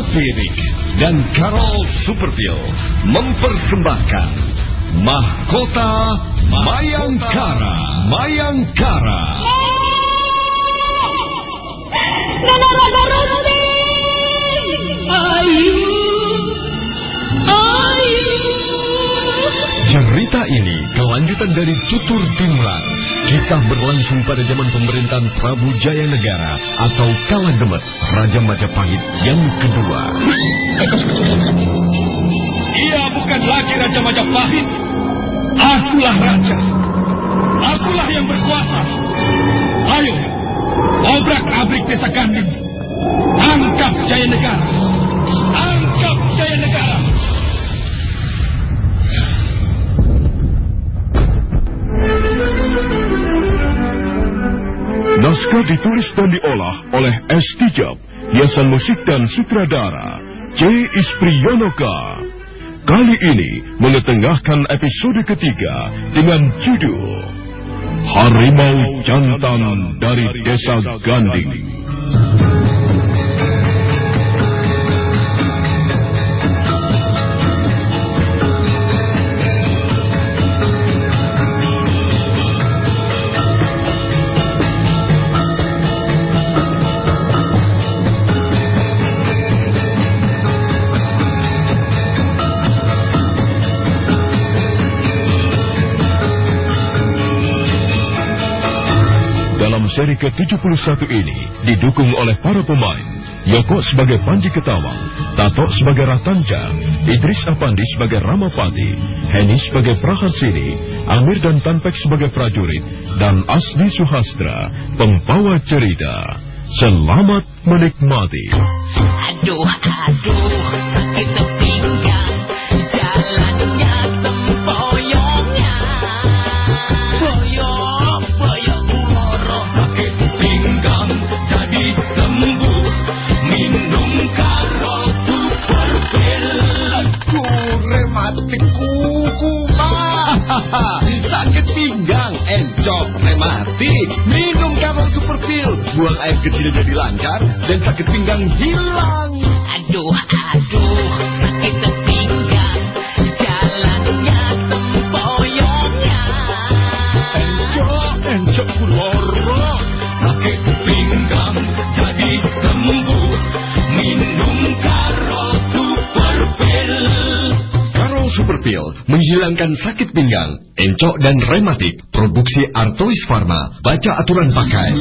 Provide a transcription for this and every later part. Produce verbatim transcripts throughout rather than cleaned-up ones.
Pirik dan Karol Superpil mempersembahkan Mahkota Mayangkara. Mayangkara. Nana Raga Resti. Ayu. Ayu. Cerita ini kelanjutan dari Tutur Timulan. Kisah berlangsung pada zaman pemerintahan Prabu Jaya Negara atau Kala Demet, Raja Majapahit yang kedua. Ia bukan lagi Raja Majapahit. Akulah raja. Akulah yang berkuasa. Ayo, obrak-abrik desa Ganding. Angkap Jaya Negara. Angkap Jaya Negara. Naskah ditulis dan diolah oleh S. Tijab, hiasan musik dan sutradara C. Ispriyonoka. Kali ini mengetengahkan episode ketiga dengan judul Harimau Jantan dari Desa Ganding. Seri ke tujuh puluh satu ini didukung oleh para pemain Yoko sebagai Panji Ketawang, Tato sebagai Ratanja, Idris Apandi sebagai Ramapati, Heni sebagai Prahasini, Amir dan Tanpek sebagai prajurit, dan Asli Suhastra, pembawa cerita. Selamat menikmati. Aduh, aduh, sakit pinggang, jalannya sempoyongnya. Boyong, boyong. Pinggang jadi sembuh, minum Karol Superpil. Ku rematik kuku mah. Sakit pinggang, encok rematik. Minum Karol Superpil, buang air kecil jadi lancar dan sakit pinggang hilang. Aduh, aduh, sakit pinggang, jalannya sempoyongnya. Encok, encok kuloro. Sakit pinggang jadi sembuh, minum Karol Superpil. Karol Superpil menghilangkan sakit pinggang, encok dan rematik. Produksi Artois Pharma. Baca aturan pakai.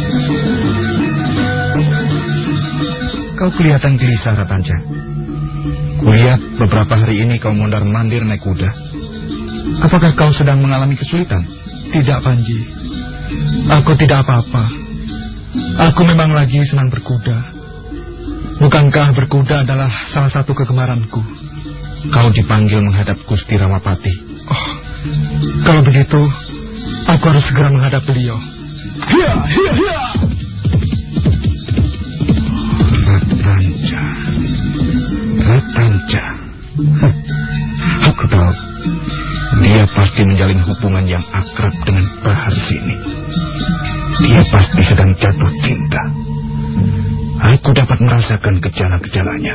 Kau kelihatan gelisah, Ratanja. Kulihat beberapa hari ini kau mondar-mandir naik kuda. Apakah kau sedang mengalami kesulitan? Tidak, Panji. Aku tidak apa-apa. Aku memang lagi senang berkuda. Bukankah berkuda adalah salah satu kegemaranku? Kau dipanggil menghadap Gusti Ramapati. Oh, kalau begitu, aku harus segera menghadap beliau. Hiya, hiya, hiya. Ratanja. Ratanja. Huh. Aku tahu. Dia pasti menjalin hubungan yang akrab dengan Praharsini. Dia pasti sedang jatuh cinta. Aku dapat merasakan gejala-gejalanya.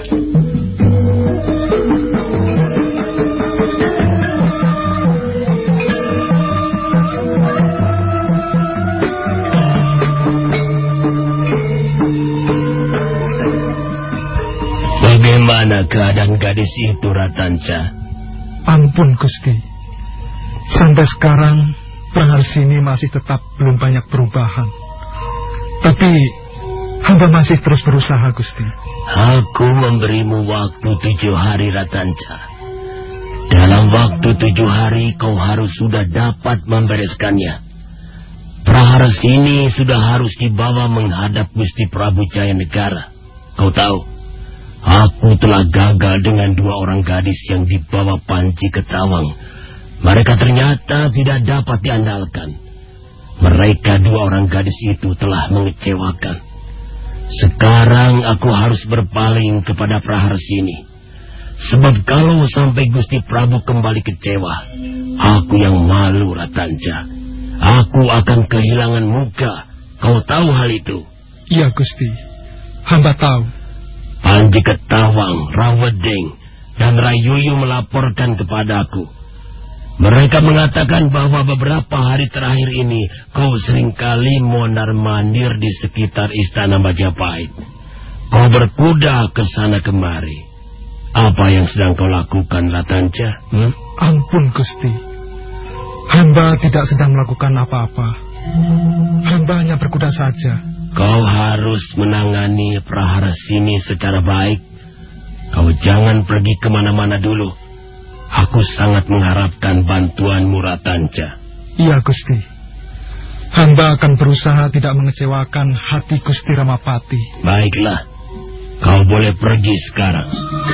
Bagaimana keadaan gadis itu, Ratanja? Ampun, Gusti. Sampai sekarang Praharsini masih tetap belum banyak perubahan. Tapi hamba masih terus berusaha, Gusti. Aku memberimu waktu tujuh hari, Ratanja. Dalam waktu tujuh hari kau harus sudah dapat membereskannya. Praharsini sudah harus dibawa menghadap Gusti Prabu Jaya Negara. Kau tahu, aku telah gagal dengan dua orang gadis yang dibawa Panji Ketawang. Mereka ternyata tidak dapat diandalkan. Mereka dua orang gadis itu telah mengecewakan. Sekarang aku harus berpaling kepada Praharsini. Sebab kalau sampai Gusti Prabu kembali kecewa, aku yang malu, Ratanja. Aku akan kehilangan muka. Kau tahu hal itu? Iya, Gusti. Hamba tahu. Panji Ketawang, Rawedeng, dan Rayuyu melaporkan kepadaku. Mereka mengatakan bahwa beberapa hari terakhir ini kau seringkali mondar-mandir di sekitar istana Majapahit. Kau berkuda ke sana kemari. Apa yang sedang kau lakukan, Ratanca? Hmm? Ampun, Gusti. Hamba tidak sedang melakukan apa-apa. Hamba hanya berkuda saja. Kau harus menangani prahara sini secara baik. Kau jangan pergi kemana-mana dulu. Aku sangat mengharapkan bantuanmu, Ratanca. Iya, Gusti. Hamba akan berusaha tidak mengecewakan hati Gusti Ramapati. Baiklah, kau boleh pergi sekarang.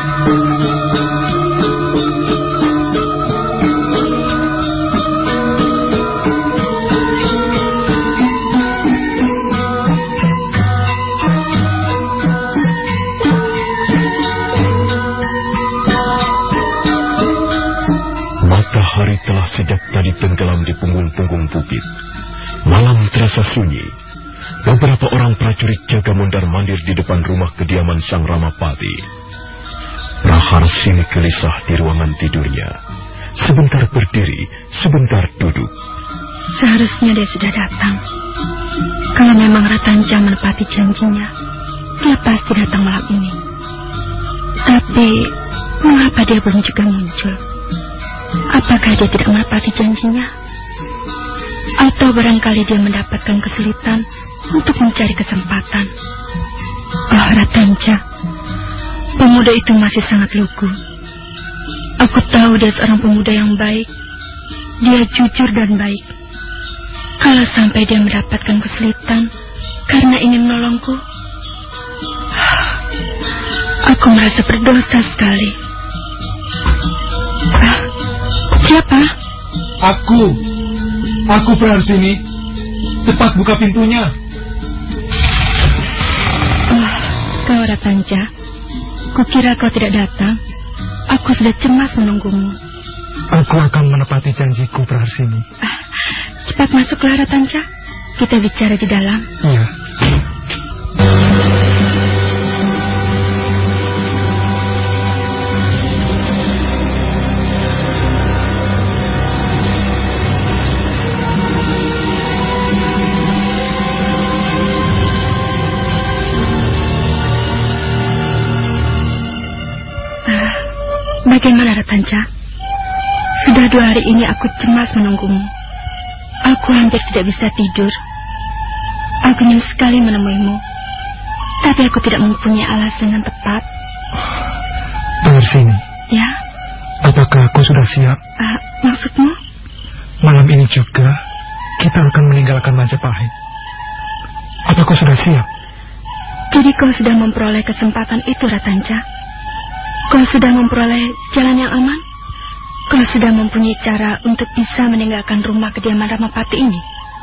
Matahari telah sejak tadi tenggelam di punggung-punggung bukit. Malam terasa sunyi. Beberapa orang prajurit jaga mondar-mandir di depan rumah kediaman Sang Ramapati. Praharsini gelisah di ruangan tidurnya. Sebentar berdiri, sebentar duduk. Seharusnya dia sudah datang. Kalau memang Ratanca menepati janjinya, dia pasti datang malam ini. Tapi mengapa dia belum juga muncul? Apakah dia tidak menepati janjinya? Atau barangkali dia mendapatkan kesulitan untuk mencari kesempatan? Oh, Ratanca, pemuda itu masih sangat lugu. Aku tahu dia seorang pemuda yang baik. Dia jujur dan baik. Kalau sampai dia mendapatkan kesulitan karena ingin menolongku, aku merasa berdosa sekali. Ah, siapa? Aku. Aku Praharsini. Cepat buka pintunya. Oh, kau Ratanca. Kukira kau tidak datang. Aku sudah cemas menunggumu. Aku akan menepati janjiku, Praharsini. Ah, cepat masuklah, Ratanca. Kita bicara di dalam. Iya. Bagaimana, Ratanca? Sudah dua hari ini aku cemas menunggumu. Aku hampir tidak bisa tidur. Aku ingin sekali menemuimu, tapi aku tidak mempunyai alasan yang tepat. Praharsini. Ya? Apakah aku sudah siap? Uh, maksudmu? Malam ini juga kita akan meninggalkan Majapahit. Apa kau sudah siap? Jadi kau sudah memperoleh kesempatan itu, Ratanca? Kau sudah memperoleh jalan yang aman? Kau sudah mempunyai cara untuk bisa meninggalkan rumah kediaman Ramapati ini?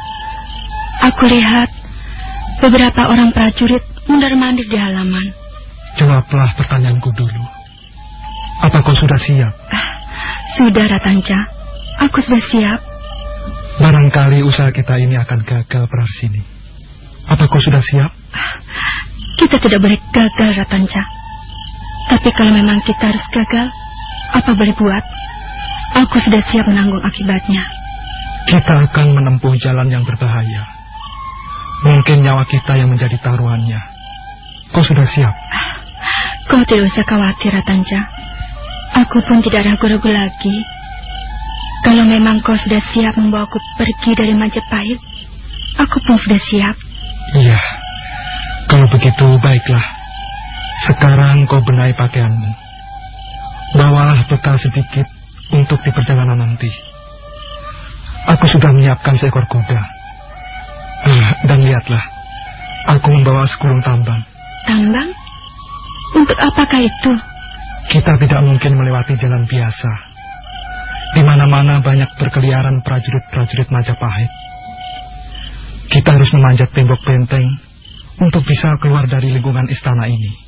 Aku lihat beberapa orang prajurit mondar-mandir di halaman. Jawablah pertanyaanku dulu. Apa kau sudah siap? Ah, sudah, Ratanca. Aku sudah siap. Barangkali usaha kita ini akan gagal, Praharsini. Apa kau sudah siap? Ah, kita tidak boleh gagal, Ratanca. Tapi kalau memang kita harus gagal, apa boleh buat? Aku sudah siap menanggung akibatnya. Kita akan menempuh jalan yang berbahaya. Mungkin nyawa kita yang menjadi taruhannya. Kau sudah siap? Kau tidak usah khawatir, Ratanca. Aku pun tidak ragu-ragu lagi. Kalau memang kau sudah siap membawaku pergi dari Majapahit, aku pun sudah siap. Iya. Kalau begitu, baiklah. Sekarang kau benahi pakaianmu. Bawalah bekal sedikit untuk di perjalanan nanti. Aku sudah menyiapkan seekor kuda. Ah, dan lihatlah, aku membawa sekulung tambang. Tambang? Untuk apakah itu? Kita tidak mungkin melewati jalan biasa. Di mana-mana banyak berkeliaran prajurit-prajurit Majapahit. Kita harus memanjat tembok benteng untuk bisa keluar dari lingkungan istana ini.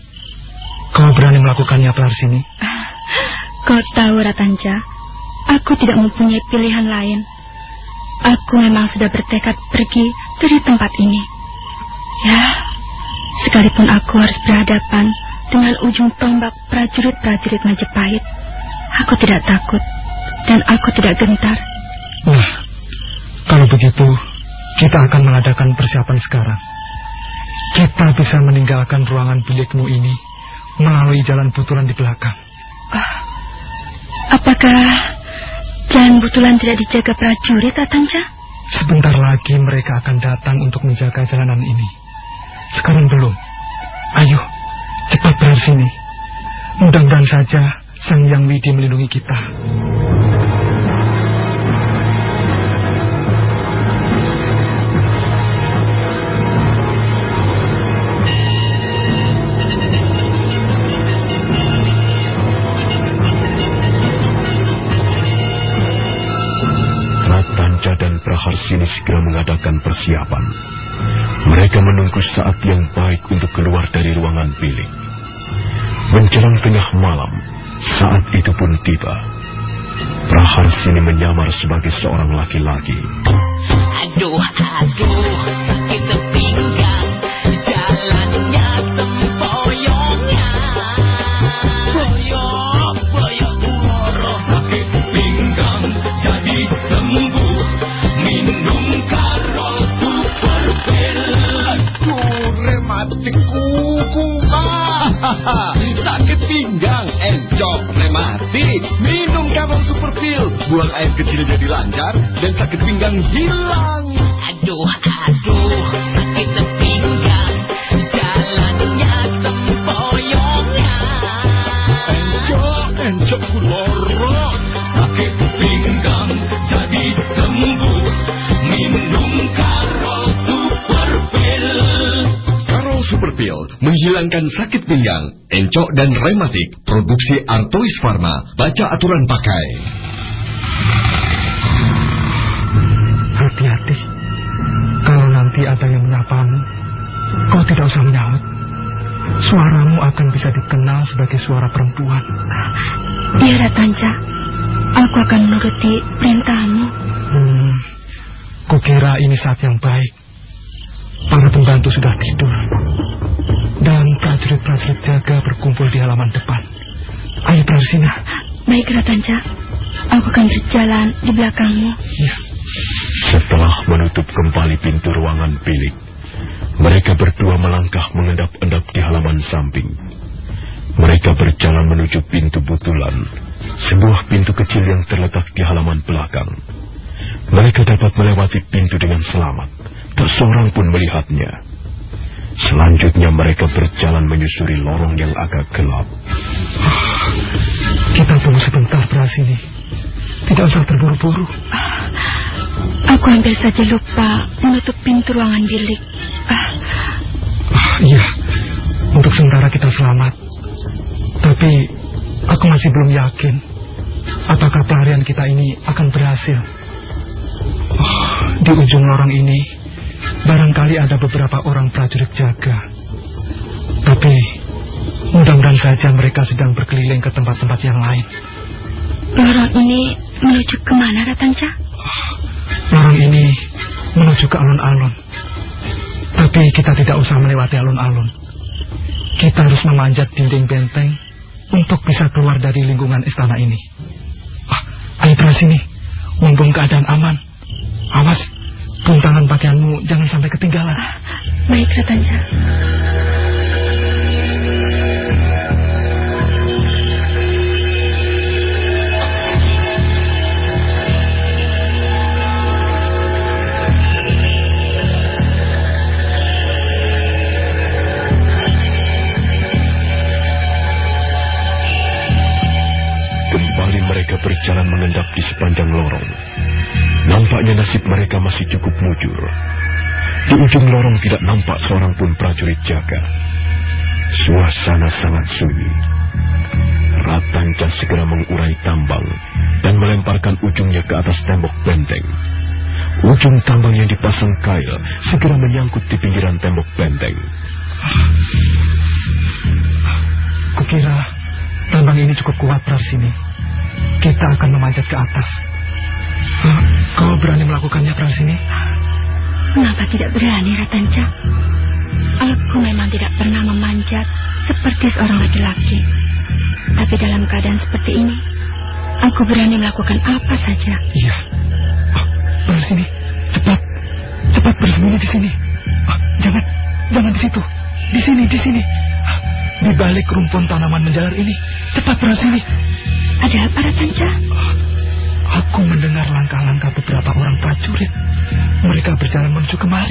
Kau berani melakukannya, Praharsini? Ah, kau tahu, Ratanca, aku tidak mempunyai pilihan lain. Aku memang sudah bertekad pergi dari tempat ini. Ya, sekalipun aku harus berhadapan dengan ujung tombak prajurit-prajurit Majapahit, aku tidak takut dan aku tidak gentar. Nah, kalau begitu, kita akan mengadakan persiapan sekarang. Kita bisa meninggalkan ruangan bilikmu ini melalui jalan butulan di belakang. Oh, apakah jalan butulan tidak dijaga prajurit, Ratanja? Sebentar lagi mereka akan datang untuk menjaga jalanan ini. Sekarang belum. Ayo, cepat berada sini. Mudah-mudahan saja Sang Hyang Widi melindungi kita. Dan Praharsini segera mengadakan persiapan. Mereka menunggu saat yang baik untuk keluar dari ruangan bilik. Menjelang tengah malam, saat itu pun tiba. Praharsini menyamar sebagai seorang laki-laki. Aduh, aduh, sakit pinggang, jalannya sempoyongnya. Boyong, boyong, loro, sakit pinggang jadi sembuh. Minum karo super pil. Aduh, rematik kuku, mah. Sakit pinggang, encok, rematik. Minum karo super pil. Buang air kecil jadi lancar dan sakit pinggang hilang. Aduh, aduh, sakit pinggang, jalannya sempoyongnya. Encok, encok loro, sakit pinggang jadi sembuh. Minum karo super pil. Karo super pil menghilangkan sakit pinggang, encok dan rematik. Produksi Artois Pharma. Baca aturan pakai. Hati-hati. Kalau nanti ada yang menyapamu, kau tidak usah menyaut. Suaramu akan bisa dikenal sebagai suara perempuan. Iya, Ratanja. Aku akan menuruti perintahmu. Hmm, kukira ini saat yang baik. Para pembantu sudah tidur. Dan prajurit-prajurit jaga berkumpul di halaman depan. Ayo, Praharsini. Baik, Ratanja. Aku akan berjalan di belakangmu. Ya. Setelah menutup kembali pintu ruangan bilik, mereka berdua melangkah mengendap-endap di halaman samping. Mereka berjalan menuju pintu butulan, sebuah pintu kecil yang terletak di halaman belakang. Mereka dapat melewati pintu dengan selamat. Tak seorang pun melihatnya. Selanjutnya mereka berjalan menyusuri lorong yang agak gelap. Kita tunggu sebentar, Praharsini. Tidak usah terburu-buru. Aku hampir saja lupa menutup pintu ruangan bilik. Ah, iya, untuk sementara kita selamat. Tapi aku masih belum yakin apakah pelarian kita ini akan berhasil. Oh, di ujung lorong ini barangkali ada beberapa orang prajurit jaga. Tapi mudah-mudahan saja mereka sedang berkeliling ke tempat-tempat yang lain. Lorong ini menuju kemana, Ratanja? Oh, lorong ini menuju ke alun-alun. Tapi kita tidak usah melewati alun-alun. Kita harus memanjat dinding benteng untuk bisa keluar dari lingkungan istana ini. Ah, ayo Praharsini, mumpung keadaan aman. Awas, buntangan pakaianmu jangan sampai ketinggalan. Ah, baik, Ratanja. Mereka berjalan mengendap di sepanjang lorong. Nampaknya nasib mereka masih cukup mujur. Di ujung lorong tidak nampak seorang pun prajurit jaga. Suasana sangat sunyi. Ratanja segera mengurai tambang dan melemparkan ujungnya ke atas tembok benteng. Ujung tambang yang dipasang kail segera menyangkut di pinggiran tembok benteng. Kukira tambang ini cukup kuat, Praharsini. Kita akan memanjat ke atas. Uh, kau berani melakukannya, Praharsini? Kenapa tidak berani, Ratanja? Aku memang tidak pernah memanjat seperti seorang laki-laki. Tapi dalam keadaan seperti ini, aku berani melakukan apa saja. Iya. Oh, bersini, cepat, cepat bersembunyi di sini. Oh, jangan, jangan di situ, di sini, di sini. Oh, di balik rumpun tanaman menjalar ini, cepat bersini. Ada apa, Ratanca? Oh, aku mendengar langkah-langkah beberapa orang prajurit. Mereka berjalan menuju kemari.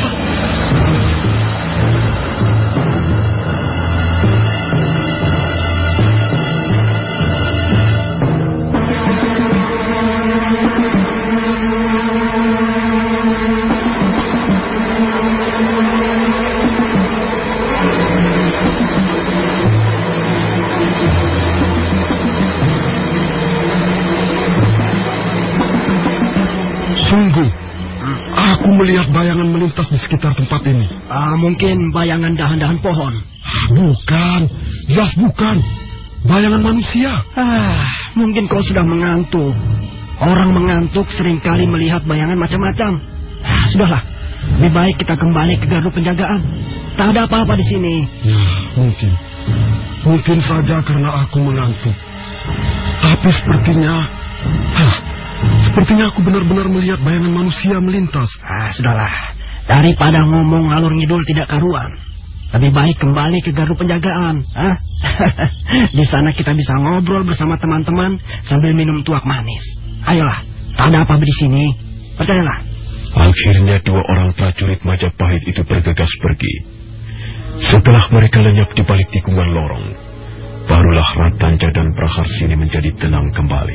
Sungguh, aku melihat bayangan melintas di sekitar tempat ini. Ah, mungkin bayangan dahan-dahan pohon. Bukan, jelas bukan. Bayangan manusia. Ah, mungkin kau sudah mengantuk. Orang mengantuk seringkali melihat bayangan macam-macam. Ah, sudahlah, lebih baik kita kembali ke gardu penjagaan. Tak ada apa-apa di sini. Ya, mungkin. Mungkin saja karena aku mengantuk. Tapi sepertinya... Hah, sepertinya aku benar-benar melihat bayangan manusia melintas. Ah, sudahlah. Daripada ngomong ngalur ngidul tidak karuan, lebih baik kembali ke gardu penjagaan. Ah? Di sana kita bisa ngobrol bersama teman-teman sambil minum tuak manis. Ayolah, tak ada apa-apa di sini. Percayalah. Akhirnya dua orang prajurit Majapahit itu bergegas pergi. Setelah mereka lenyap di balik tikungan lorong, barulah Ratanca dan Praharsini menjadi tenang kembali.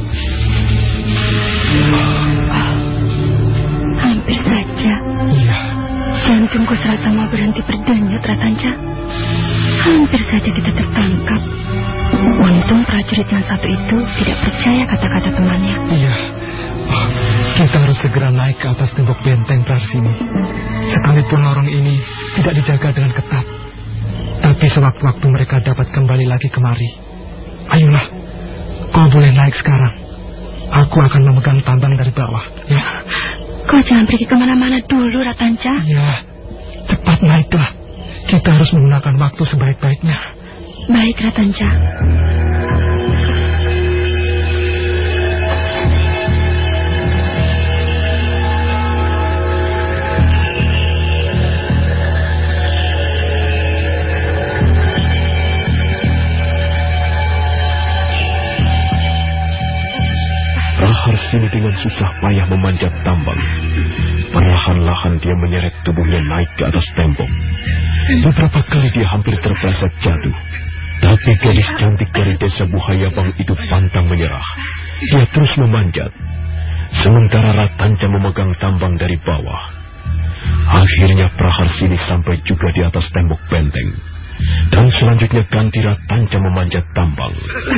Hampir saja. Iya. Jantungku serasa mau berhenti berdenyut, Ratanca. Hampir saja kita tertangkap. Untung prajurit yang satu itu tidak percaya kata-kata temannya. Iya. Oh, kita harus segera naik ke atas tembok benteng Praharsini. Sekalipun lorong ini tidak dijaga dengan ketat, tapi sewaktu-waktu mereka dapat kembali lagi kemari. Ayolah, kau boleh naik sekarang. Aku akan memegang tambang dari bawah. Ya. Kau jangan pergi kemana-mana dulu, Ratanca. Ya, cepat naiklah. Kita harus menggunakan waktu sebaik-baiknya. Baik, Ratanca. Praharsini dengan susah payah memanjat tambang. Perlahan-lahan dia menyeret tubuhnya naik ke atas tembok. Beberapa kali dia hampir terpeleset jatuh. Tapi gadis cantik dari desa Buhayabang itu pantang menyerah. Dia terus memanjat. Sementara Ratanca memegang tambang dari bawah. Akhirnya Praharsini sampai juga di atas tembok benteng. Dan selanjutnya ganti Ratanca memanjat tambang.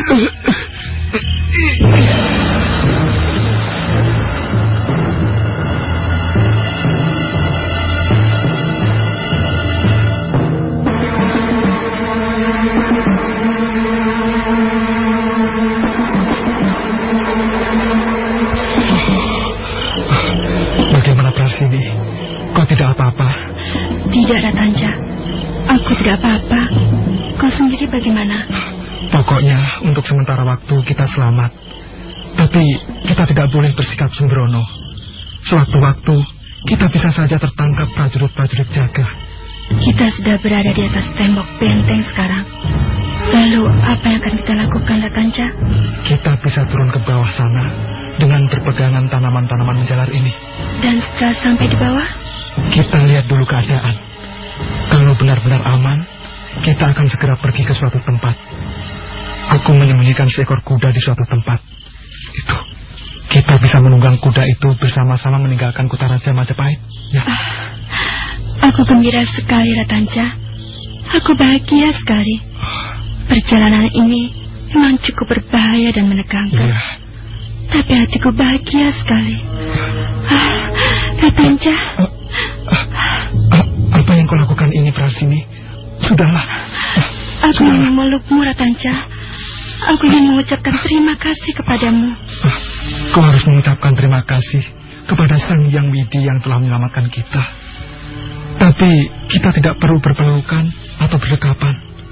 Bagaimana Praharsini? Kau tidak apa-apa? Tidak, Ratanca. Aku tidak apa-apa. Kau sendiri bagaimana? Pokoknya untuk sementara waktu kita selamat. Tapi kita tidak boleh bersikap sembrono. Sewaktu-waktu kita bisa saja tertangkap prajurit-prajurit jaga. Kita sudah berada di atas tembok benteng sekarang. Lalu apa yang akan kita lakukan, Ratanca? Kita bisa turun ke bawah sana dengan berpegangan tanaman-tanaman menjalar ini. Dan setelah sampai di bawah, kita lihat dulu keadaan. Kalau benar-benar aman, kita akan segera pergi ke suatu tempat. Aku menyembunyikan seekor kuda di suatu tempat. Itu, kita bisa menunggang kuda itu bersama-sama meninggalkan kota Raja Majapahit. Ya. Ah, aku gembira sekali, Ratanca. Aku bahagia sekali. Perjalanan ini memang cukup berbahaya dan menegangkan. Ya. Tapi hatiku bahagia sekali. Ah, Ratanca. Uh, uh, uh, apa yang kau lakukan ini, Praharsini? Sudahlah. Uh, aku ingin memelukmu, Ratanca. Aku ingin mengucapkan terima kasih kepadamu. Uh, kau harus mengucapkan terima kasih kepada Sang Hyang Widi yang telah menyelamatkan kita. Tapi kita tidak perlu berpelukan atau berdekapan.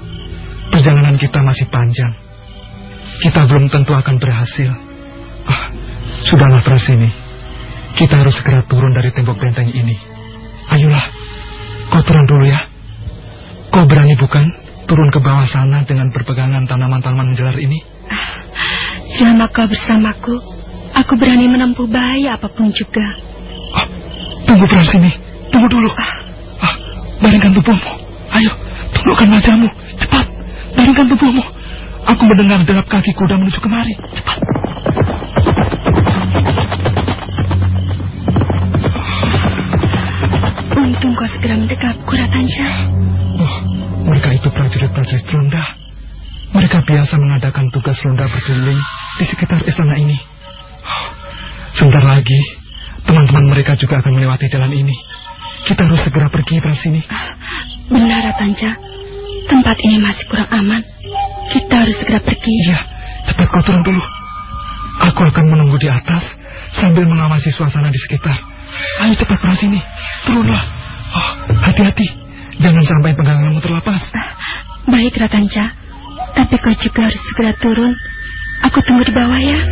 Perjalanan kita masih panjang. Kita belum tentu akan berhasil. Ah, sudahlah Prasini. Kita harus segera turun dari tembok benteng ini. Ayolah, kau turun dulu ya. Kau berani bukan turun ke bawah sana dengan berpegangan tanaman-tanaman menjalar ini? Ah, selama kau bersamaku, aku berani menempuh bahaya apapun juga. Ah, tunggu Prasini, tunggu dulu. Ah, ah baringkan tubuhmu. Ayo, tundukkan wajahmu. Cepat, baringkan tubuhmu. Aku mendengar derap kaki kuda menuju kemari. Cepat. Untung kau segera mendekatku, Ratanja. Oh, mereka itu prajurit-prajurit ronda. Mereka biasa mengadakan tugas ronda berkeliling di sekitar istana ini. Oh, sebentar lagi, teman-teman mereka juga akan melewati jalan ini. Kita harus segera pergi dari sini. Ah, benar, Ratanja. Tempat ini masih kurang aman. Kita harus segera pergi. Iya, cepat kau turun dulu. Aku akan menunggu di atas sambil mengawasi suasana di sekitar. Ayo cepat dari sini. Turunlah. Oh, hati-hati. Jangan sampai peganganmu terlepas. Ah, baik, Ratanja. Tapi kau juga harus segera turun. Aku tunggu di bawah ya.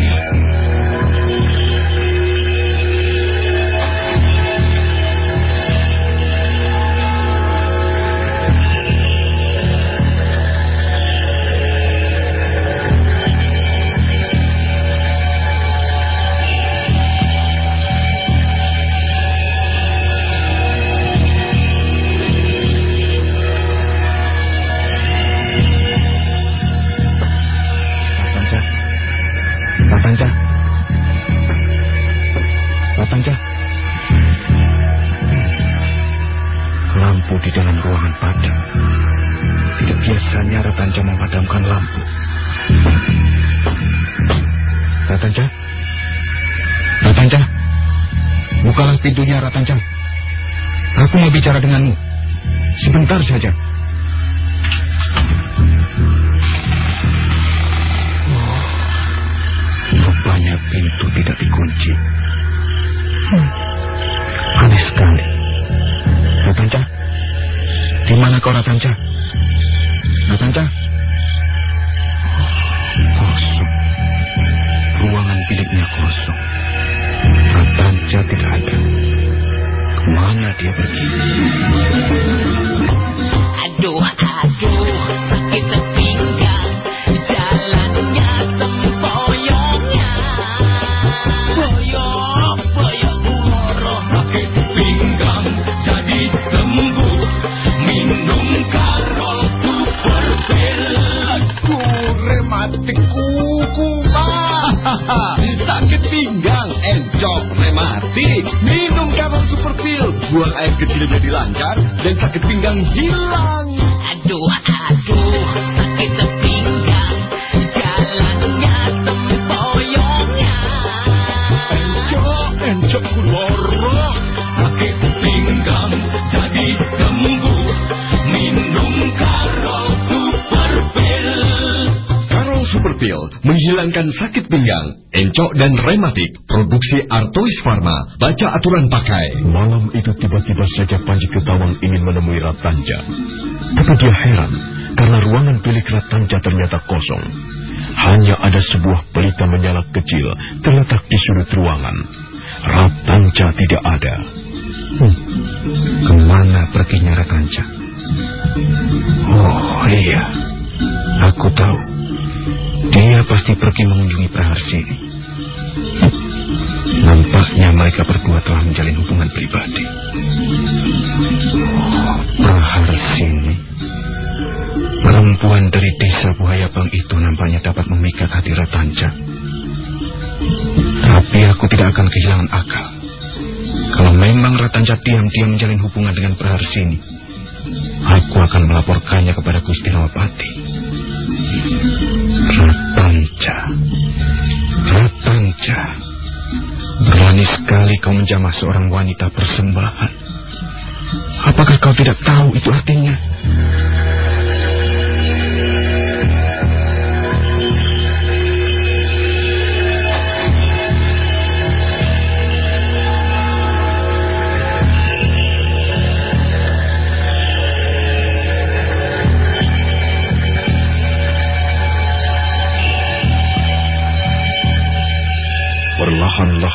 Ratanja. Ratanja. Lampu di dalam ruangan padam. Tidak biasanya Ratanja memadamkan lampu. Ratanja. Ratanja. Bukalah pintunya, Ratanja. Aku mau bicara denganmu. Sebentar saja. Rupanya pintu tidak dikunci. Hmm. Aneh sekali. Ratanja, di mana kau, Ratanja? Ratanja? Oh, kosong. Ruangan biliknya kosong. Ratanja tidak ada. Kemana dia pergi? Aduh, aduh, sakit pinggang, jalannya sempoyongnya. Boyok, boyok moro. Sakit pinggang jadi sembuh, minum Karol Super Pil. Aduh, rematik kuku, Pak. Sakit pinggang, encok, rematik. Minum Karol Super Pil. Buang air kecil jadi lancar dan sakit pinggang hilang. Aduh, aduh, sakit pinggang, jalannya sempoyongnya. Encok, encok kuloro. Sakit pinggang jadi sembuh, minum Karol Super Pil. Karol Super Pil menghilangkan sakit pinggang, encok dan rematik. Produksi Artois Pharma. Baca aturan pakai. Malam itu tiba-tiba saja Panji Ketawang ingin menemui Ratanja. Tapi dia heran karena ruangan bilik Ratanja ternyata kosong. Hanya ada sebuah pelita menyala kecil terletak di sudut ruangan. Ratanja tidak ada. Hmm, kemana perginya Ratanja? Oh iya, aku tahu. Dia pasti pergi mengunjungi Praharsini. Nampaknya mereka berdua telah menjalin hubungan pribadi. Oh, Praharsini. Perempuan dari desa Buhayabang itu nampaknya dapat memikat hati Ratanja. Tapi aku tidak akan kehilangan akal. Kalau memang Ratanja diam-diam menjalin hubungan dengan Praharsini, aku akan melaporkannya kepada Gusti Nawapati. Ratanja, Ratanja, berani sekali kau menjamah seorang wanita persembahan. Apakah kau tidak tahu itu artinya?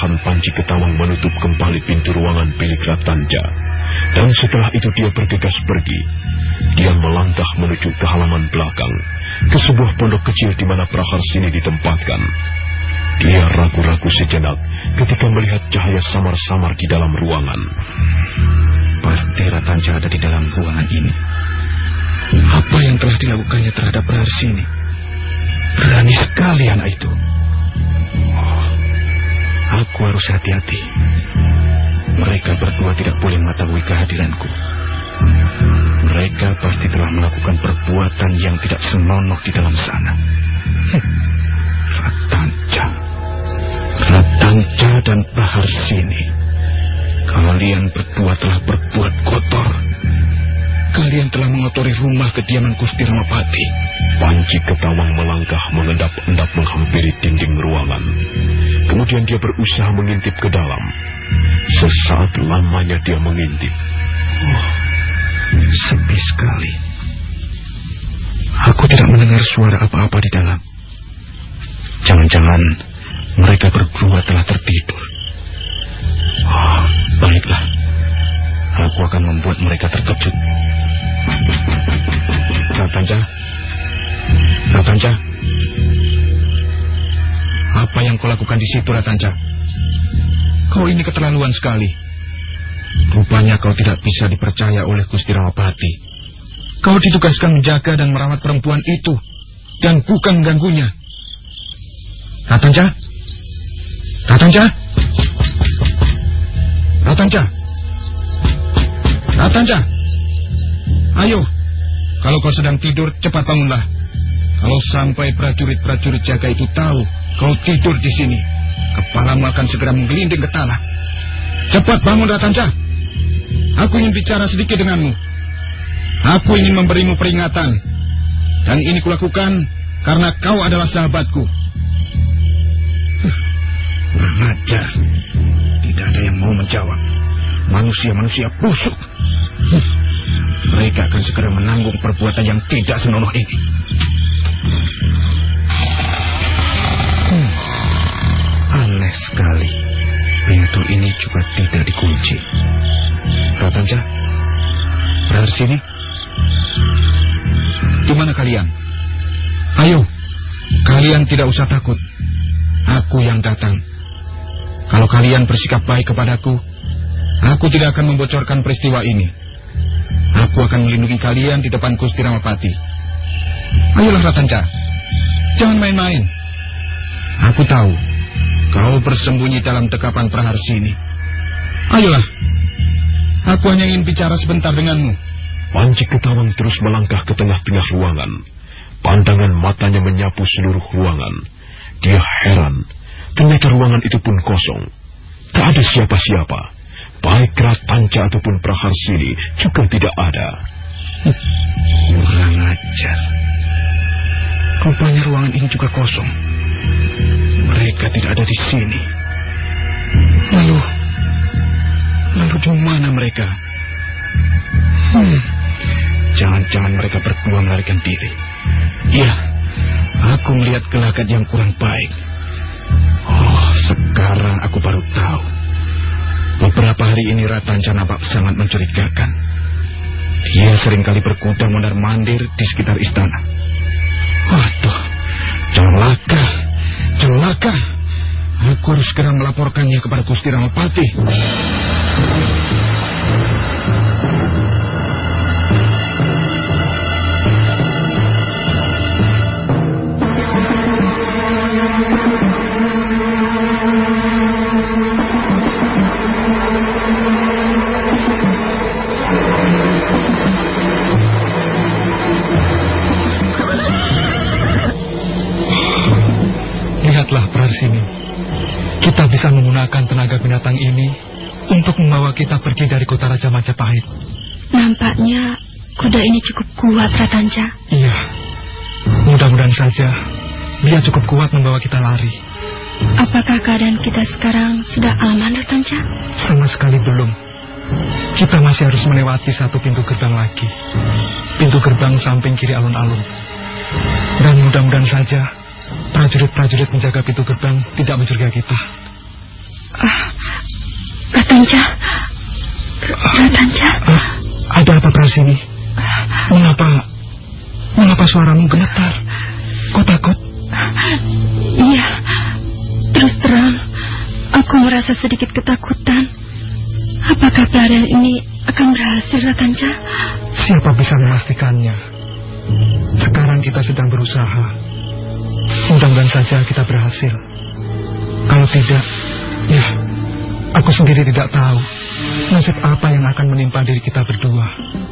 perlahan Panji Ketawang menutup kembali pintu ruangan bilik Ratanja. Dan setelah itu dia bergegas pergi. Dia melangkah menuju ke halaman belakang, ke sebuah pondok kecil di mana Praharsini ditempatkan. Dia ragu-ragu sejenak ketika melihat cahaya samar-samar di dalam ruangan. Pasti Ratanja ada di dalam ruangan ini. Apa yang telah dilakukannya terhadap Praharsini? Berani sekali anak itu. Oh, aku harus hati-hati. Mereka berdua tidak boleh mengetahui kehadiranku. Mereka pasti telah melakukan perbuatan yang tidak senonoh di dalam sana. Hm. Ratanja, Ratanja dan Praharsini, kalian berdua telah berbuat kotor. Kalian telah mengotori rumah kediaman Gusti Ramapati. Panji Ketawang melangkah mengendap-endap menghampiri dinding ruangan. Kemudian dia berusaha mengintip ke dalam. Sesaat lamanya dia mengintip. Oh, sepi sekali. Aku tidak mendengar suara apa-apa di dalam. Jangan-jangan mereka berdua telah tertidur. Oh, baiklah. Aku akan membuat mereka terkejut. Ratanja, Ratanja, apa yang kau lakukan di situ, Ratanja? Kau ini keterlaluan sekali. Rupanya kau tidak bisa dipercaya oleh Gusti Ramapati. Kau ditugaskan menjaga dan merawat perempuan itu, dan bukan mengganggunya. Ratanja, Ratanja, Ratanja, Ratanja. Ayo, kalau kau sedang tidur, cepat bangunlah. Kalau sampai prajurit-prajurit jaga itu tahu kau tidur di sini, kepalamu akan segera menggelinding ke tanah. Cepat bangun, Ratanja. Aku ingin bicara sedikit denganmu. Aku ingin memberimu peringatan. Dan ini kulakukan karena kau adalah sahabatku. Kurang ajar. Tidak ada yang mau menjawab. Manusia-manusia busuk. Mereka akan segera menanggung perbuatan yang tidak senonoh ini. Hmm. Aneh sekali. Pintu ini juga tidak dikunci. Ratanja, Praharsini, di mana kalian? Ayo, kalian tidak usah takut. Aku yang datang. Kalau kalian bersikap baik kepadaku, aku tidak akan membocorkan peristiwa ini. Aku akan melindungi kalian di depan Gusti Ramapati. Ayolah, Ratanja, jangan main-main. Aku tahu kau bersembunyi dalam dekapan Praharsini. Ayolah, aku hanya ingin bicara sebentar denganmu. Panji Ketawang terus melangkah ke tengah-tengah ruangan. Pandangan matanya menyapu seluruh ruangan. Dia heran, ternyata ruangan itu pun kosong. Tak ada siapa-siapa. Baik Ratanja ataupun Praharsini juga tidak ada. Kurang ajar. Rupanya ruangan ini juga kosong. Mereka tidak ada di sini. Lalu, lalu di mana mereka? Hmm, jangan-jangan mereka berdua melarikan diri. Ya, aku melihat gelagat yang kurang baik. Oh, sekarang aku baru tahu. Beberapa hari ini Ratanja nampak sangat mencurigakan. Dia seringkali berkuda mondar-mandir di sekitar istana. Waduh, celaka, celaka. Aku harus segera melaporkannya kepada Gusti Ramapati. Praharsini, kita bisa menggunakan tenaga binatang ini untuk membawa kita pergi dari kota Raja Majapahit. Nampaknya kuda ini cukup kuat, Ratanja. Iya, mudah-mudahan saja dia cukup kuat membawa kita lari. Apakah keadaan kita sekarang sudah aman, Ratanja? Sama sekali belum. Kita masih harus melewati satu pintu gerbang lagi. Pintu gerbang samping kiri alun-alun. Dan mudah-mudahan saja prajurit-prajurit menjaga pintu gerbang tidak mencurigai kita. Uh, Ratanja. Ratanja. Uh, ada apa Prasini? Mengapa? Mengapa suaramu gemetar? Kau takut? Iya. Terus terang, aku merasa sedikit ketakutan. Apakah pelarian ini akan berhasil, Ratanja? Siapa bisa memastikannya? Sekarang kita sedang berusaha. Mudah-mudahan saja kita berhasil. Kalau tidak, ya, aku sendiri tidak tahu nasib apa yang akan menimpa diri kita berdua.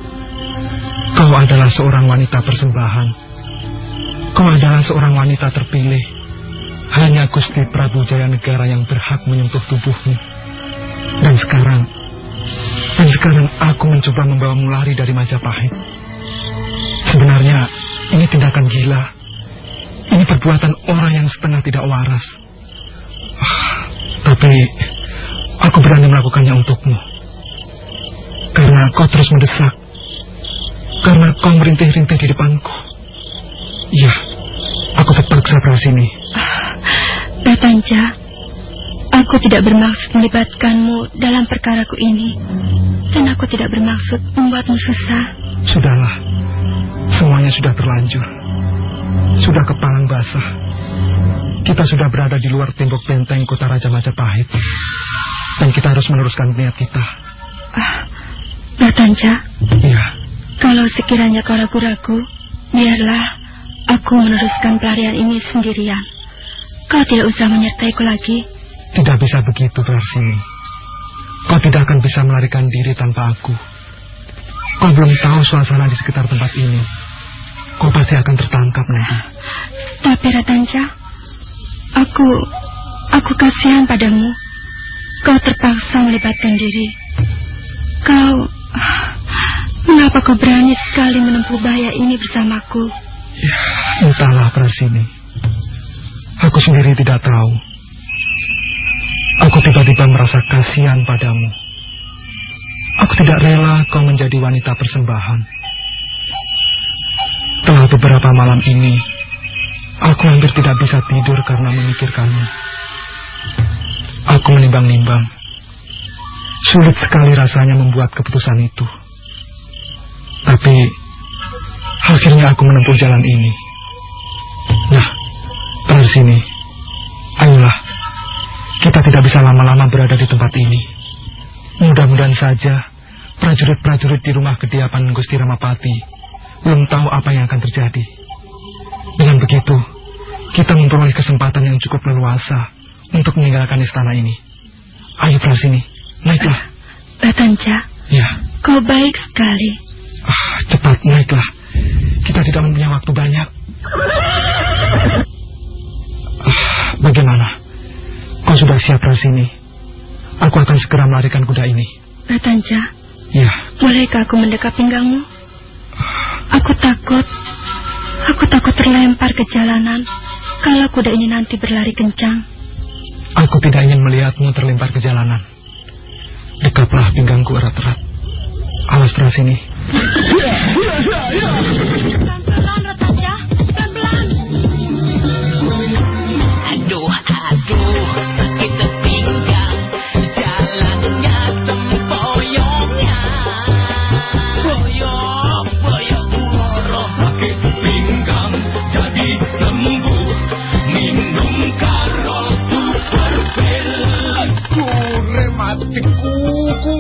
Kau adalah seorang wanita persembahan. Kau adalah seorang wanita terpilih. Hanya Gusti Prabu Jayanegara yang berhak menyentuh tubuhmu. Dan sekarang, dan sekarang aku mencoba membawamu lari dari Majapahit. Sebenarnya, ini tindakan gila. Ini perbuatan orang yang setengah tidak waras. Ah, tapi, aku berani melakukannya untukmu. Karena kau terus mendesak. Karena kau merintih-rintih di depanku. Iya, aku terpaksa Prasini. Ah, Ratanja, aku tidak bermaksud melibatkanmu dalam perkaraku ini. Dan aku tidak bermaksud membuatmu susah. Sudahlah, semuanya sudah terlanjur. Sudah kepalang basah. Kita sudah berada di luar tembok benteng kota Raja Majapahit. Dan kita harus meneruskan niat kita. Ah, Ratanja. Iya. Kalau sekiranya kau ragu-ragu, biarlah aku meneruskan pelarian ini sendirian. Kau tidak usah menyertaiku lagi. Tidak bisa begitu, Prasini. Kau tidak akan bisa melarikan diri tanpa aku. Kau belum tahu suasana di sekitar tempat ini. Kau pasti akan tertangkap nanti. Tapi Ratanja, aku, aku kasihan padamu. Kau terpaksa melibatkan diri. Kau, mengapa kau berani sekali menempuh bahaya ini bersamaku? Ya, entahlah Prasini. Aku sendiri tidak tahu. Aku tiba-tiba merasa kasihan padamu. Aku tidak rela kau menjadi wanita persembahan. Telah beberapa malam ini, aku hampir tidak bisa tidur karena memikirkanmu. Aku menimbang-nimbang. Sulit sekali rasanya membuat keputusan itu. Tapi, akhirnya aku menempuh jalan ini. Nah, Prasini, ayolah. Kita tidak bisa lama-lama berada di tempat ini. Mudah-mudahan saja prajurit-prajurit di rumah kediaman Gusti Ramapati belum tahu apa yang akan terjadi. Dengan begitu, kita memperoleh kesempatan yang cukup leluasa untuk meninggalkan istana ini. Ayo Prasini, naiklah. Ratanja, ya. Kau baik sekali. Ah, cepat naiklah. Kita tidak mempunyai waktu banyak. Ah, bagaimana? Kau sudah siap Prasini? Aku akan segera melarikan kuda ini. Ratanja, ya. Bolehkah aku mendekap pinggangmu? Aku takut. Aku takut terlempar ke jalanan kalau kuda ini nanti berlari kencang. Aku tidak ingin melihatmu terlempar ke jalanan. Dekaplah pinggangku erat-erat. Awas Prasini. Pelan-pelan Ratanja, pelan-pelan. Aduh, aduh, sakit pinggang, jalannya tempoyongnya. Boyok, boyok uloro. Sakit pinggang jadi sembuh, minum karo super pil. Aduh, rematik kuku,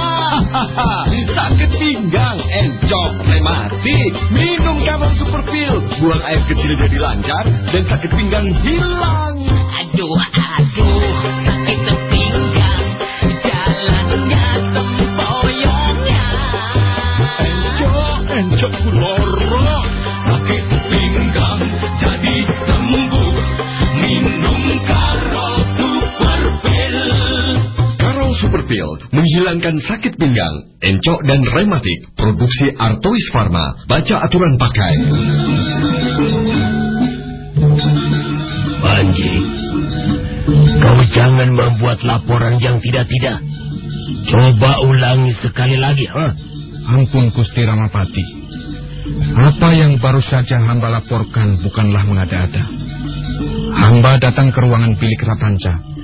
sakit pinggang, encok, rematik. Minum Kamang Super Pil, buang air kecil jadi lancar dan sakit pinggang hilang. Aduh, aduh, sakit pinggang, jalannya tempoyongnya. Encok, encok kuloro. Sakit pinggang jadi sembuh, minum karo super pil. Karong Super Pil menghilangkan sakit pinggang, encok dan rematik. Produksi Artois Pharma. Baca aturan pakai. Panji, kau jangan membuat laporan yang tidak-tidak. Coba ulangi sekali lagi, ha? Ampun Gusti Ramapati. Apa yang baru saja hamba laporkan bukanlah mengada-ada. Hamba datang ke ruangan bilik Ratanja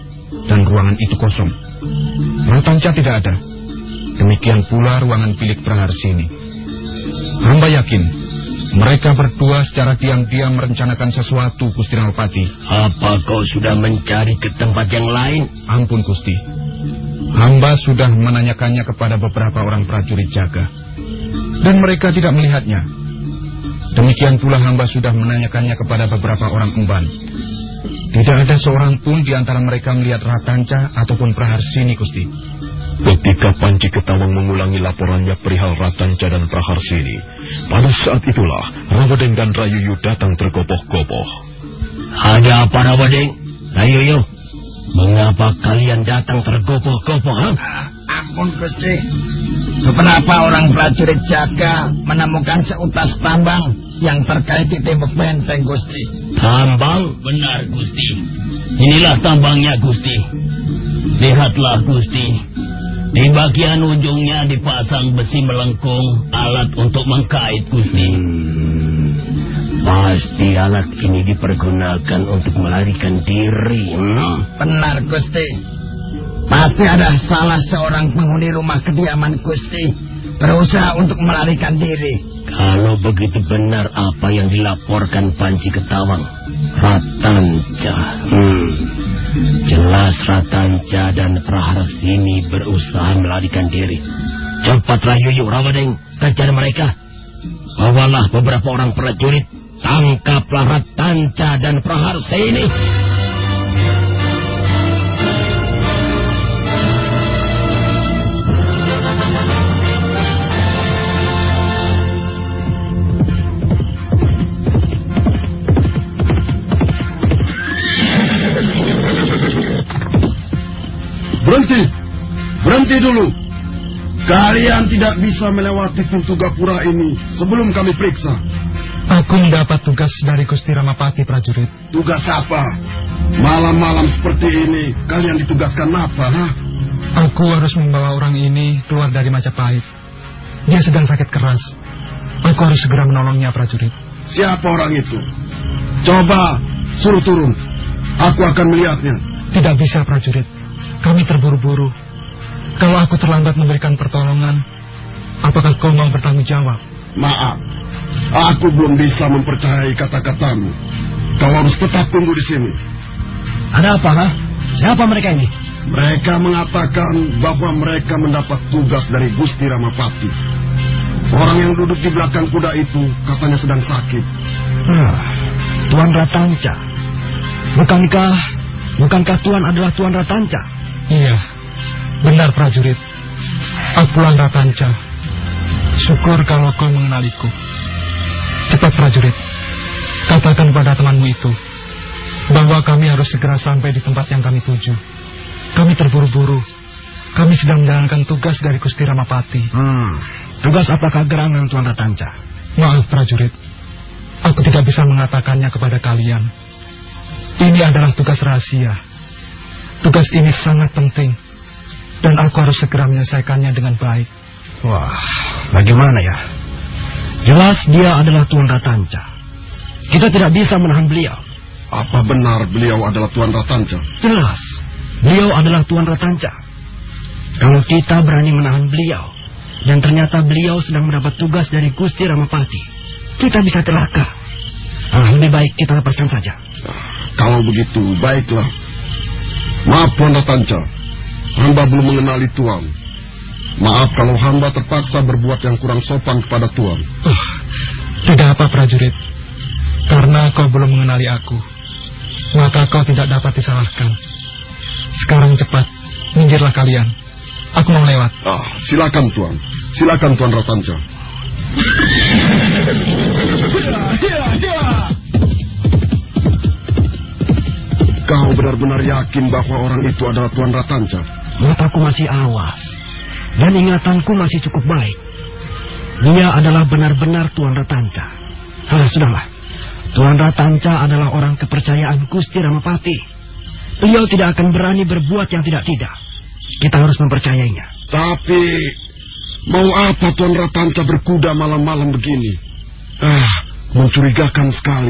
dan ruangan itu kosong. Ratanca tidak ada. Demikian pula ruangan bilik Praharsini. Hamba yakin mereka berdua secara diam-diam merencanakan sesuatu, Gusti Ramapati. Apa kau sudah mencari ke tempat yang lain? Ampun, Gusti. Hamba sudah menanyakannya kepada beberapa orang prajurit jaga, dan mereka tidak melihatnya. Demikian pula hamba sudah menanyakannya kepada beberapa orang emban. Tidak ada seorang pun di antara mereka melihat Ratanca ataupun Praharsini, Gusti. Ketika Panji Ketawang mengulangi laporannya perihal Ratanca dan Praharsini, pada saat itulah Rawadeng dan Rayuyu datang tergopoh-gopoh. Ada apa, Rawadeng? Rayuyu, mengapa kalian datang tergopoh-gopoh? Ha? Ampun, Gusti. Beberapa orang prajurit jaga menemukan seutas tambang yang terkait di tembok benteng, Gusti. Tambang? Benar, Gusti. Inilah tambangnya, Gusti. Lihatlah, Gusti. Di bagian ujungnya dipasang besi melengkung, alat untuk mengkait, Gusti. Hmm, pasti alat ini dipergunakan untuk melarikan diri. Hmm? Benar, Gusti. Pasti ada salah seorang penghuni rumah kediaman Gusti berusaha untuk melarikan diri. Kalau begitu benar apa yang dilaporkan Panji Ketawang, Ratanca. Hmm. Jelas Ratanca dan Praharsini berusaha melarikan diri. Cepat Rayuyu, Rawadeng, kejar mereka. Bawalah beberapa orang prajurit, tangkaplah Ratanca dan Praharsini. Berhenti! Berhenti dulu! Kalian tidak bisa melewati pintu gapura ini sebelum kami periksa. Aku mendapat tugas dari Gusti Ramapati, prajurit. Tugas apa? Malam-malam seperti ini kalian ditugaskan apa, ha? Aku harus membawa orang ini keluar dari Majapahit. Dia sedang sakit keras. Aku harus segera menolongnya, prajurit. Siapa orang itu? Coba suruh turun. Aku akan melihatnya. Tidak bisa, prajurit. Kami terburu-buru. Kalau aku terlambat memberikan pertolongan, apakah kau mau bertanggung jawab? Maaf, aku belum bisa mempercayai kata-katamu. Kau harus tetap tunggu di sini. Ada apa, ha? Siapa mereka ini? Mereka mengatakan bahwa mereka mendapat tugas dari Gusti Ramapati. Orang yang duduk di belakang kuda itu katanya sedang sakit. Nah, Tuan Ratanca. Bukankah, bukankah Tuan adalah Tuan Ratanca? Iya, benar, prajurit. Akulah Ratanca. Syukur kalau kau mengenaliku. Cepat, prajurit. Katakan pada temanmu itu bahwa kami harus segera sampai di tempat yang kami tuju. Kami terburu-buru. Kami sedang menjalankan tugas dari Gusti Ramapati. Hmm, tugas apakah gerangan Tuan Ratanca? Maaf, prajurit. Aku tidak bisa mengatakannya kepada kalian. Ini adalah tugas rahasia. Tugas ini sangat penting, dan aku harus segera menyelesaikannya dengan baik. Wah, bagaimana ya? Jelas dia adalah Tuan Ratanca. Kita tidak bisa menahan beliau. Apa benar beliau adalah Tuan Ratanca? Jelas, beliau adalah Tuan Ratanca. Kalau kita berani menahan beliau, dan ternyata beliau sedang mendapat tugas dari Gusti Ramapati, kita bisa celaka. Ah, lebih baik kita lepaskan saja. Kalau begitu, baiklah. Maaf, Tuan Ratanca. Hamba belum mengenali Tuan. Maaf kalau hamba terpaksa berbuat yang kurang sopan kepada Tuan. Oh, tidak apa, prajurit. Karena kau belum mengenali aku, maka kau tidak dapat disalahkan. Sekarang cepat, minggirlah kalian. Aku mau lewat. Ah, silakan Tuan. Silakan Tuan Ratanca. Kau benar-benar yakin bahwa orang itu adalah Tuan Ratanca? Mataku masih awas, dan ingatanku masih cukup baik. Dia adalah benar-benar Tuan Ratanca. Ah, sudahlah. Tuan Ratanca adalah orang kepercayaan Gusti Ramapati. Beliau tidak akan berani berbuat yang tidak-tidak. Kita harus mempercayainya. Tapi, mau apa Tuan Ratanca berkuda malam-malam begini? Ah, mencurigakan sekali.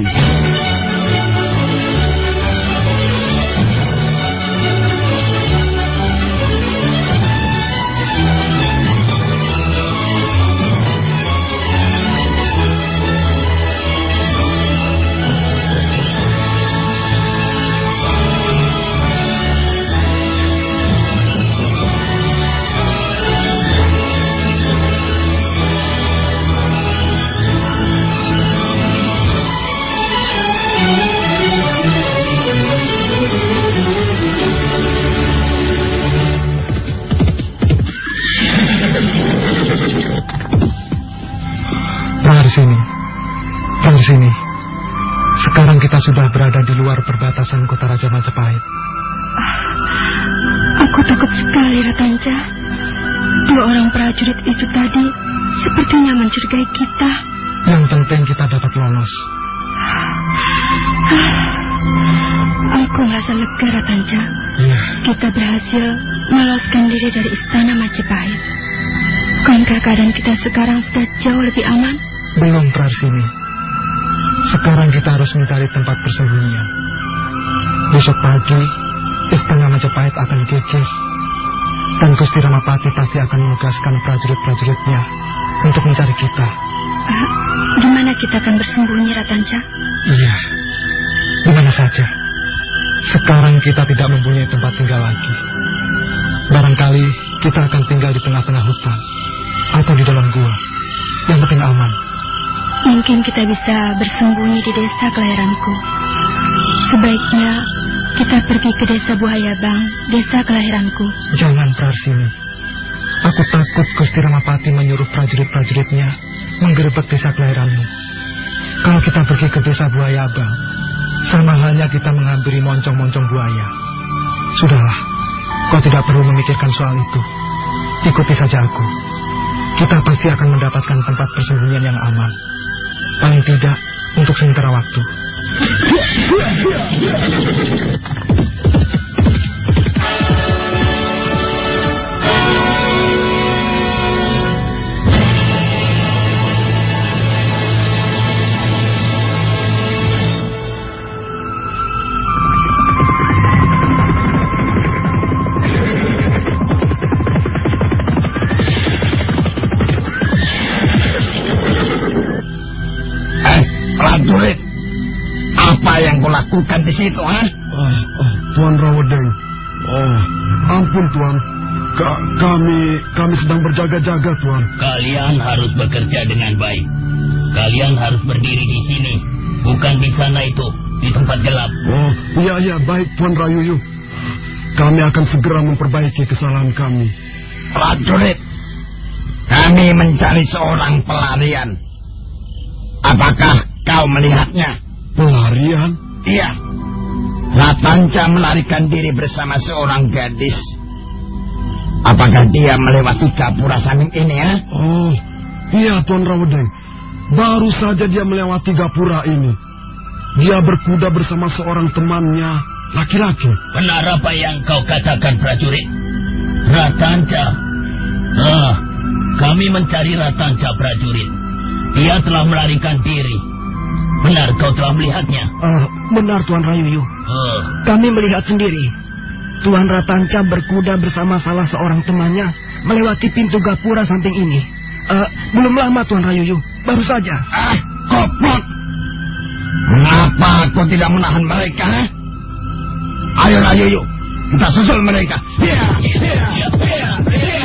Sekarang kita sudah berada di luar perbatasan kota Raja Majapahit. Ah, aku takut sekali, Ratanca. Dua orang prajurit itu tadi sepertinya mencurigai kita. Yang penting kita dapat lolos. Ah, aku merasa lega, Ratanca. Iya. Kita berhasil meloloskan diri dari istana Majapahit. Bukankah keadaan kita sekarang sudah jauh lebih aman? Belum, Prarsini. Sekarang kita harus mencari tempat persembunyian. Besok pagi, istana Majapahit akan geger. Dan Gusti Ramapati pasti akan menugaskan prajurit-prajuritnya untuk mencari kita. Uh, Gimana kita akan bersembunyi, Ratanca? Iya, di mana saja. Sekarang kita tidak mempunyai tempat tinggal lagi. Barangkali kita akan tinggal di tengah-tengah hutan atau di dalam gua. Yang penting aman. Mungkin kita bisa bersembunyi di desa kelahiranku. Sebaiknya kita pergi ke desa Buayabang, desa kelahiranku. Jangan, Prarsini. Aku takut Gusti Ramapati menyuruh prajurit-prajuritnya menggerebek desa kelahiranmu. Kalau kita pergi ke desa Buayabang, sama halnya kita menghampiri moncong-moncong buaya. Sudahlah, kau tidak perlu memikirkan soal itu. Ikuti saja aku. Kita pasti akan mendapatkan tempat persembunyian yang aman. Paling tidak untuk sementara waktu. Prajurit, apa yang kau lakukan di situ, ha? Oh, oh, Tuan Rawodeng. Oh, ampun Tuan. Ka kami kami sedang berjaga-jaga, Tuan. Kalian harus bekerja dengan baik. Kalian harus berdiri di sini, bukan di sana itu, di tempat gelap. Oh, iya iya, baik Tuan Rayuyu. Kami akan segera memperbaiki kesalahan kami. Prajurit, kami mencari seorang pelarian. Apakah kau melihatnya? Pelarian? Iya. Ratanca melarikan diri bersama seorang gadis. Apakah dia melewati gapura samping ini, ya? Oh, iya Tuan Rawodeng. Baru saja dia melewati gapura ini. Dia berkuda bersama seorang temannya, laki-laki. Benar apa yang kau katakan, prajurit? Ratanca. Ah, kami mencari Ratanca, prajurit. Dia telah melarikan diri. Benar kau telah melihatnya? Uh, benar Tuan Rayuyu. Uh. Kami melihat sendiri. Tuan Ratanca berkuda bersama salah seorang temannya melewati pintu gapura samping ini. Uh, belum lama Tuan Rayuyu, baru saja. Ah, goblok! Mengapa kau tidak menahan mereka? Ha? Ayo Rayuyu, kita susul mereka. Ya, ya, ya, ya, ya.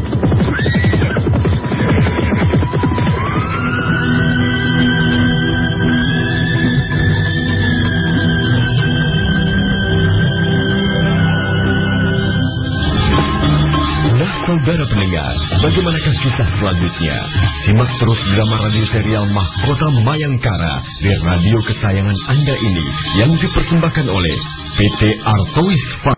Saudara pendengar, bagaimanakah kisah selanjutnya? Simak terus drama radio serial Mahkota Mayangkara di radio kesayangan Anda ini yang dipersembahkan oleh P T Artois.